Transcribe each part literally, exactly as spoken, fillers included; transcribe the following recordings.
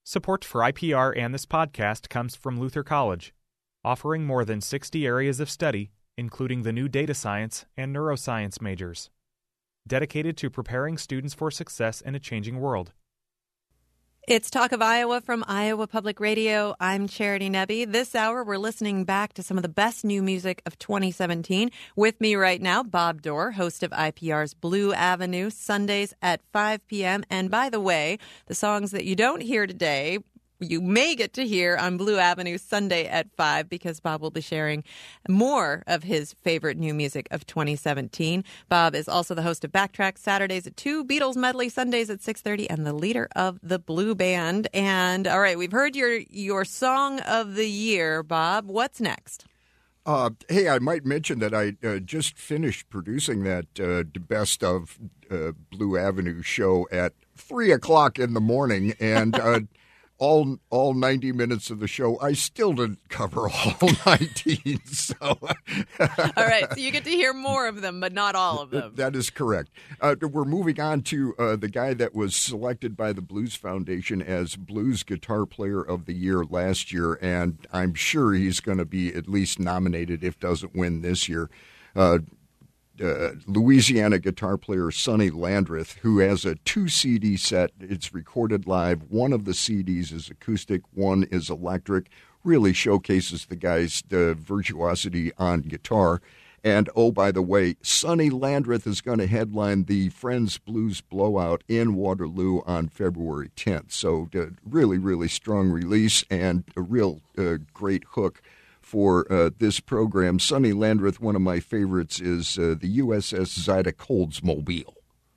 Support for I P R and this podcast comes from Luther College, offering more than sixty areas of study, including the new data science and neuroscience majors, dedicated to preparing students for success in a changing world. It's Talk of Iowa from Iowa Public Radio. I'm Charity Nebbe. This hour, we're listening back to some of the best new music of twenty seventeen. With me right now, Bob Dorr, host of I P R's Blue Avenue, Sundays at five p.m. And by the way, the songs that you don't hear today, you may get to hear on Blue Avenue Sunday at five, because Bob will be sharing more of his favorite new music of twenty seventeen. Bob is also the host of Backtrack Saturdays at two, Beatles Medley Sundays at six thirty, and the leader of the Blue Band. And all right, we've heard your your song of the year, Bob. What's next? Uh, hey, I might mention that I uh, just finished producing that uh, Best of uh, Blue Avenue show at three o'clock in the morning, and uh, all all ninety minutes of the show, I still didn't cover all nineteen. So, all right, so you get to hear more of them, but not all of them. That is correct. Uh, we're moving on to uh, the guy that was selected by the Blues Foundation as Blues Guitar Player of the Year last year, and I'm sure he's going to be at least nominated, if doesn't win this year. Uh, Uh, Louisiana guitar player Sonny Landreth, who has a two C D set. It's recorded live. One of the C Ds is acoustic, one is electric. Really showcases the guy's uh, virtuosity on guitar. And, oh, by the way, Sonny Landreth is going to headline the Friends Blues Blowout in Waterloo on February tenth. So uh, really, really strong release and a real uh, great hook for uh, this program. Sonny Landreth, one of my favorites, is uh, the U S S Zydeco Oldsmobile.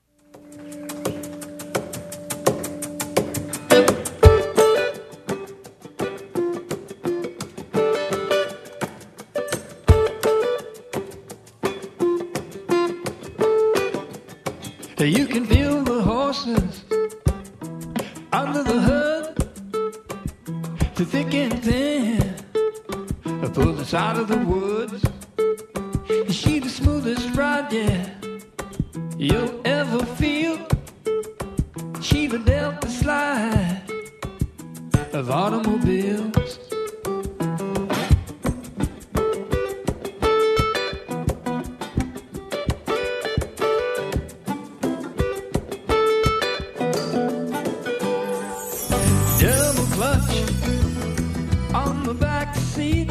You can feel the horses under the hood, the thick and thin. Pull us out of the woods. She the smoothest ride, yeah, you'll ever feel. She the Delta slide of automobiles. Double clutch on the back seat.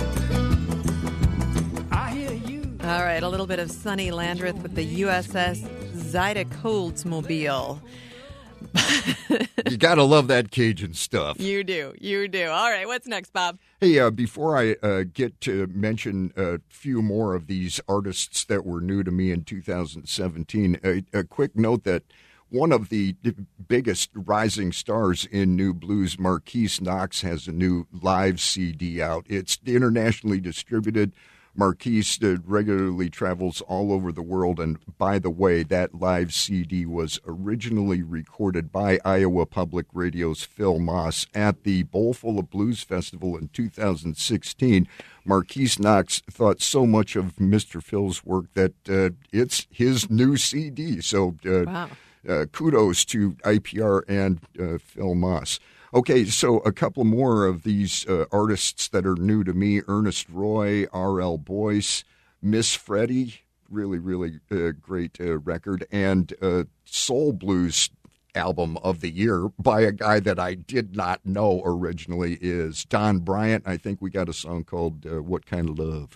All right, a little bit of Sonny Landreth with the U S S Zydeco Oldsmobile. You got to love that Cajun stuff. You do. You do. All right, what's next, Bob? Hey, uh, before I uh, get to mention a few more of these artists that were new to me in two thousand seventeen, a, a quick note that one of the biggest rising stars in new blues, Marquise Knox, has a new live C D out. It's internationally distributed. Marquise uh, regularly travels all over the world, and by the way, that live C D was originally recorded by Iowa Public Radio's Phil Moss at the Bowlful of Blues Festival in two thousand sixteen. Marquise Knox thought so much of Mister Phil's work that uh, it's his new C D, so uh, wow. uh, kudos to I P R and uh, Phil Moss. Okay, so a couple more of these uh, artists that are new to me. Ernest Roy, R L Boyce, Miss Freddie, really, really uh, great uh, record, and uh, Soul Blues album of the year by a guy that I did not know originally is Don Bryant. I think we got a song called uh, What Kind of Love?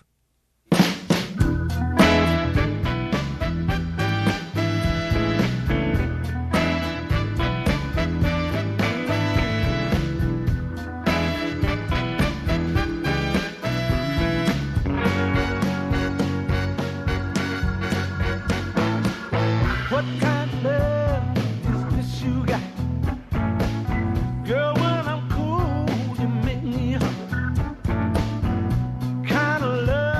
Girl, when I'm cool, you make me hot. Kind of love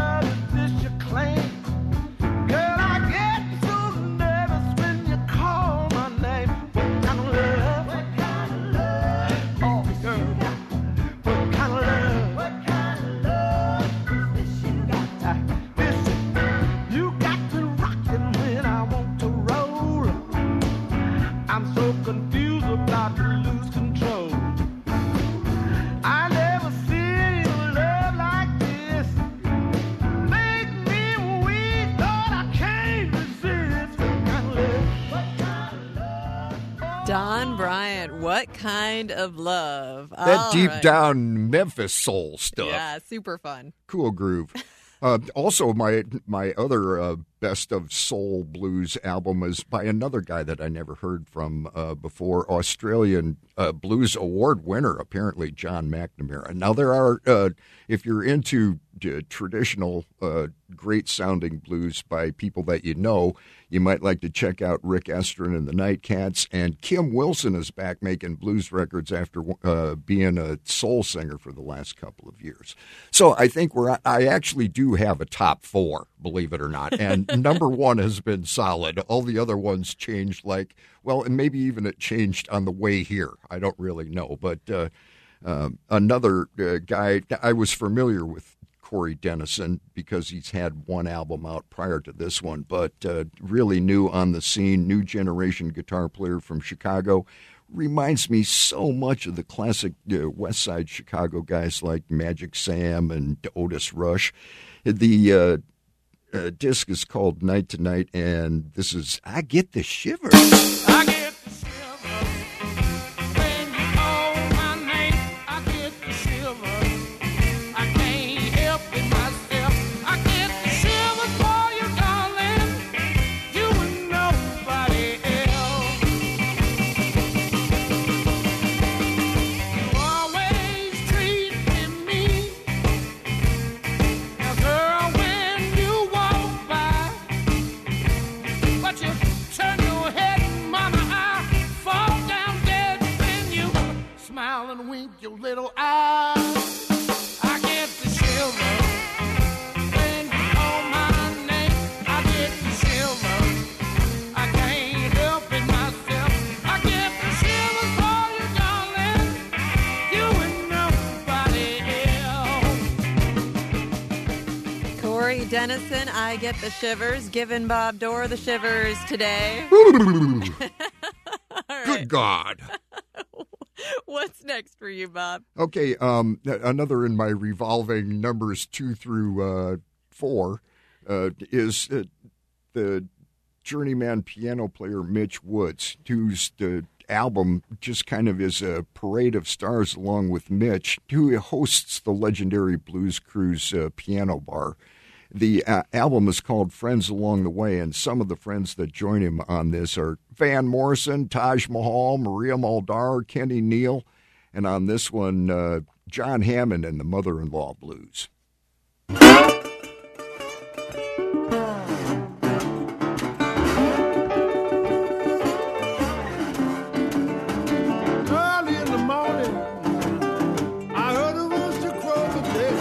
What Kind of Love? That All deep right. down Memphis soul stuff. Yeah, super fun. Cool groove. Uh, also, my my other uh, best of soul blues album is by another guy that I never heard from uh, before, Australian uh, Blues Award winner, apparently, John McNamara. Now, there are, uh, if you're into uh, traditional, uh, great-sounding blues by people that you know, you might like to check out Rick Estrin and the Nightcats, and Kim Wilson is back making blues records after uh, being a soul singer for the last couple of years. So I think we're, I actually do have a top four, believe it or not, and number one has been solid. All the other ones changed, like, well, and maybe even it changed on the way here. I don't really know, but uh, uh, another uh, guy, I was familiar with Corey Dennison because he's had one album out prior to this one, but uh, really new on the scene, new generation guitar player from Chicago. Reminds me so much of the classic uh, West Side Chicago guys like Magic Sam and Otis Rush. The uh, uh, disc is called Night to Night, and this is I Get the Shivers. I get the shivers when you call my name. I get the shivers. I can't help it myself. I get the shivers for you, darling. You and nobody else. You always treated me as girl when you walk by, but you turn your head, mama, I fall down dead. Then you smile and wink your little eyes. I get the shivers when you call my name. I get the shivers. I can't help it myself. I get the shivers for you, darling. You and nobody else. Corey Dennison, I Get the Shivers, giving Bob Dorr the shivers today. All right. Good God. What's next for you, Bob? Okay, um, another in my revolving numbers two through uh, four uh, is uh, the journeyman piano player Mitch Woods, whose uh, album just kind of is a parade of stars along with Mitch, who hosts the legendary Blues Cruise uh, piano bar. The uh, album is called Friends Along the Way, and some of the friends that join him on this are Van Morrison, Taj Mahal, Maria Muldaur, Kenny Neal, and on this one, uh, John Hammond and the Mother-in-Law Blues. Early in the morning, I heard a rooster crow today.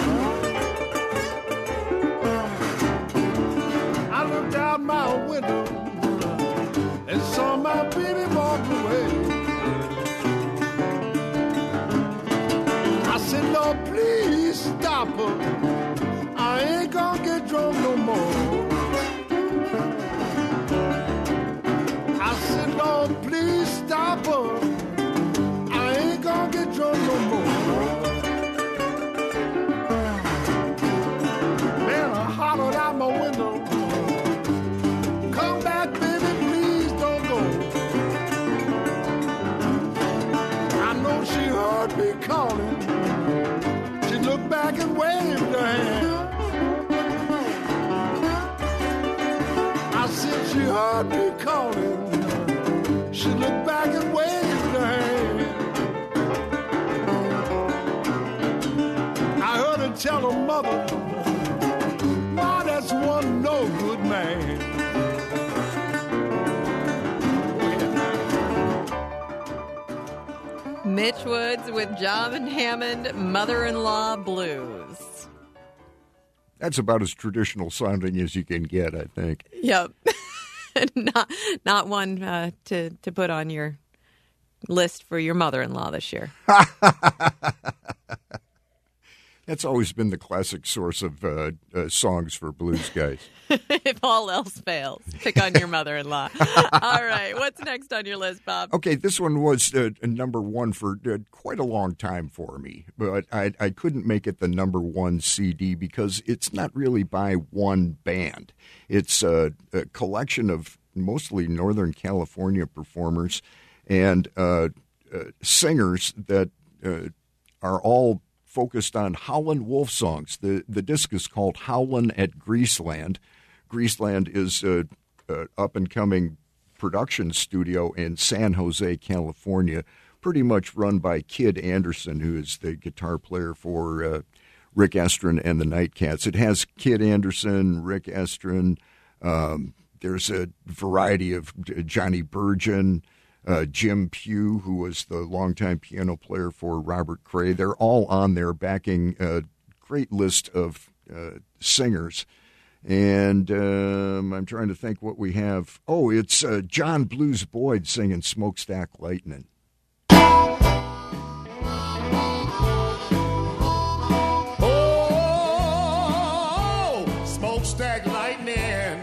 I looked out my window and saw my baby walk away. I said, Lord, please stop her. I ain't gonna get drunk no more. I said, Lord, please stop her. I ain't gonna get drunk no more. Man, I hollered out my window. Come back, baby, please don't go. I know she heard me calling. She looked back and waved her hand. I said she heard me calling. She looked back and waved her hand. I heard her tell her mother, "Why, that's one no good man." Mitch Woods with John Hammond, Mother-in-Law Blues. That's about as traditional sounding as you can get, I think. Yep. not not one uh, to, to put on your list for your mother-in-law this year. That's always been the classic source of uh, uh, songs for blues guys. If all else fails, pick on your mother-in-law. All right. What's next on your list, Bob? Okay, this one was uh, number one for uh, quite a long time for me, but I, I couldn't make it the number one C D because it's not really by one band. It's a, a collection of mostly Northern California performers, and uh, uh, singers that uh, are all focused on Howlin' Wolf songs. The the disc is called Howlin' at Greaseland. Greaseland is a, a up-and-coming production studio in San Jose, California, pretty much run by Kid Anderson, who is the guitar player for uh, Rick Estrin and the Nightcats. It has Kid Anderson, Rick Estrin. Um, there's a variety of Johnny Burgeon, uh, Jim Pugh, who was the longtime piano player for Robert Cray. They're all on there backing a great list of uh, singers. And um, I'm trying to think what we have. Oh, it's uh, John Blues Boyd singing Smokestack Lightning. Oh, smokestack lightning,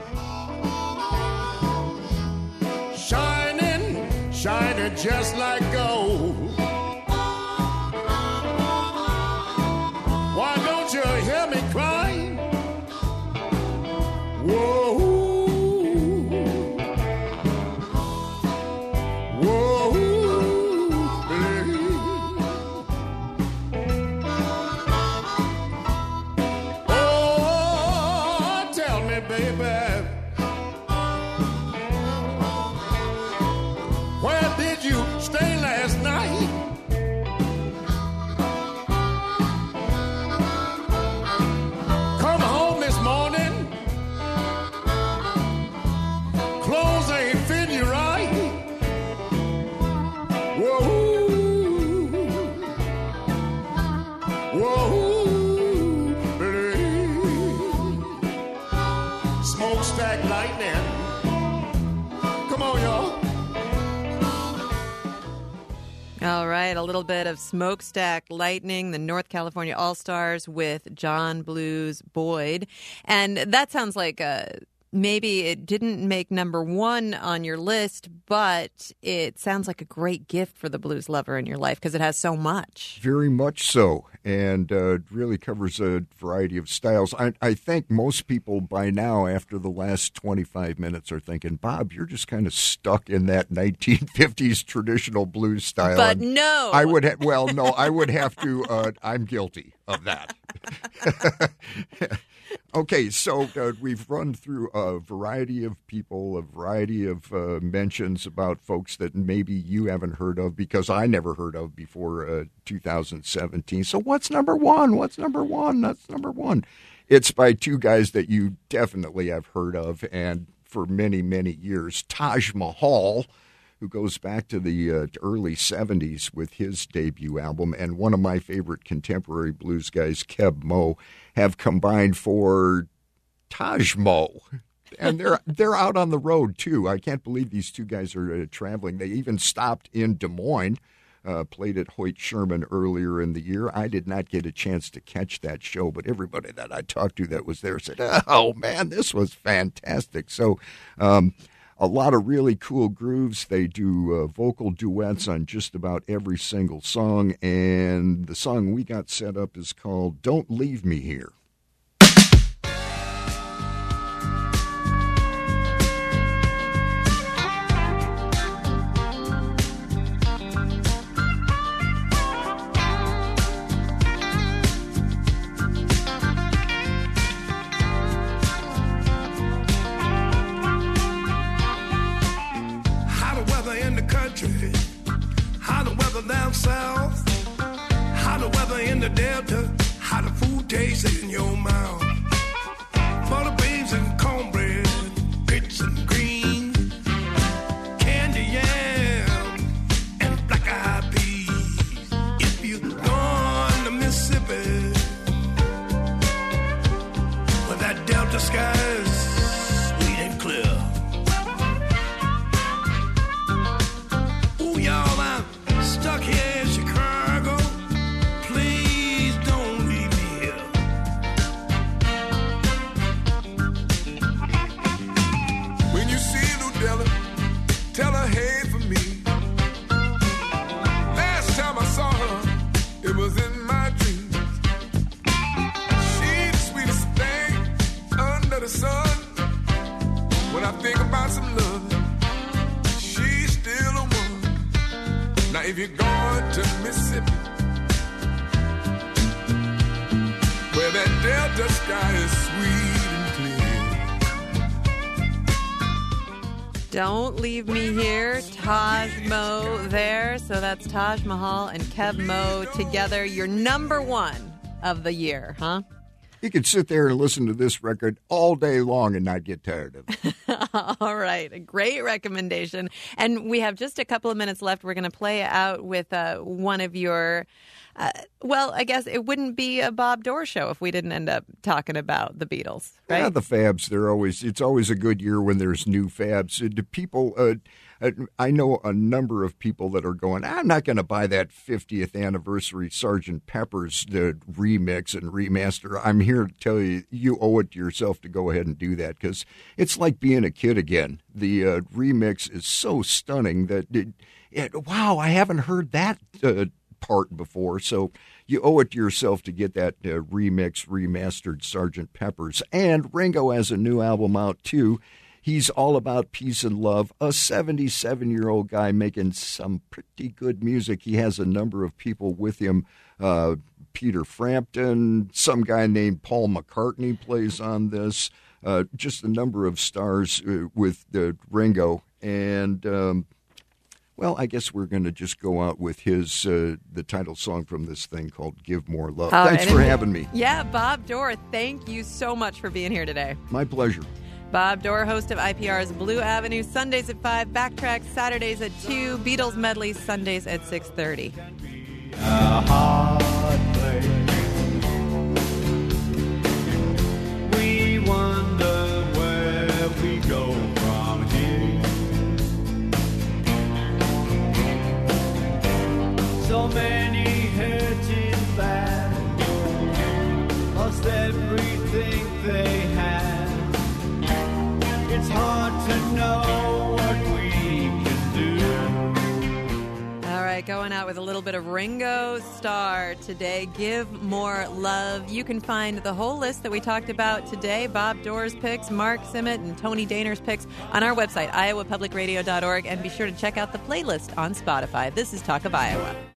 shining, shining just like gold. Why don't you hear me crying? Whoa, whoa, baby. Oh, tell me, baby, where did you stay last night? Come home this morning, clothes ain't fit you right. Whoa, whoa, baby. Smokestack lightning. Come on, y'all. All right, a little bit of Smokestack Lightning, the North California All-Stars with John Blues Boyd. And that sounds like a... Maybe it didn't make number one on your list, but it sounds like a great gift for the blues lover in your life because it has so much. Very much so, and uh, really covers a variety of styles. I, I think most people by now, after the last twenty-five minutes, are thinking, Bob, you're just kind of stuck in that nineteen fifties traditional blues style. But and no. I would ha- well, no, I would have to, uh, I'm guilty of that. Okay, so uh, we've run through a variety of people, a variety of uh, mentions about folks that maybe you haven't heard of because I never heard of before uh, two thousand seventeen. So what's number one? What's number one? That's number one. It's by two guys that you definitely have heard of and for many, many years. Taj Mahal, who goes back to the uh, early seventies with his debut album, and one of my favorite contemporary blues guys, Keb Mo, have combined for Taj Mo. And they're they're out on the road, too. I can't believe these two guys are uh, traveling. They even stopped in Des Moines, uh, played at Hoyt Sherman earlier in the year. I did not get a chance to catch that show, but everybody that I talked to that was there said, oh, man, this was fantastic. So, um a lot of really cool grooves. They do uh, vocal duets on just about every single song, and the song we got set up is called Don't Leave Me Here. How the weather down south, how the weather in the delta, how the food tastes in your mouth. Butter beans and cornbread, grits and greens, candy yam and black eyed peas. If you're going to Mississippi, where that delta sky is sweet and clear. Stuck here in Chicago, please don't leave me here. going to Mississippi, where that Delta sky is sweet and clear. Don't Leave Me Here, Taj Mo there. So that's Taj Mahal and Kev Mo together. Your number one of the year, huh? You could sit there and listen to this record all day long and not get tired of it. All right. A great recommendation. And we have just a couple of minutes left. We're going to play out with uh, one of your, uh, well, I guess it wouldn't be a Bob Dorr show if we didn't end up talking about the Beatles, right? Yeah, the Fabs, they're always, it's always a good year when there's new Fabs. Uh, do people, uh, I know a number of people that are going, I'm not going to buy that fiftieth anniversary Sergeant Pepper's the remix and remaster. I'm here to tell you, you owe it to yourself to go ahead and do that because it's like being a kid again. The uh, remix is so stunning that, it, it, wow, I haven't heard that uh, part before. So you owe it to yourself to get that uh, remix, remastered Sergeant Pepper's. And Ringo has a new album out, too. He's all about peace and love, a seventy-seven-year-old guy making some pretty good music. He has a number of people with him. Uh, Peter Frampton, some guy named Paul McCartney plays on this. Uh, just a number of stars uh, with uh, Ringo. And, um, well, I guess we're going to just go out with his uh, the title song from this thing called Give More Love. All Thanks right. for having me. Yeah, Bob Dorr, thank you so much for being here today. My pleasure. Bob Dorr, host of I P R's Blue Avenue, Sundays at five, Backtrack Saturdays at two, Beatles Medley Sundays at six thirty. A hard place. We wonder where we go from here. So many hurting bad, lost everything they had. It's hard to know what we can do. All right, going out with a little bit of Ringo Starr today. Give More Love. You can find the whole list that we talked about today, Bob Dorr's picks, Mark Simmet, and Tony Dahner's picks on our website, iowa public radio dot org. And be sure to check out the playlist on Spotify. This is Talk of Iowa.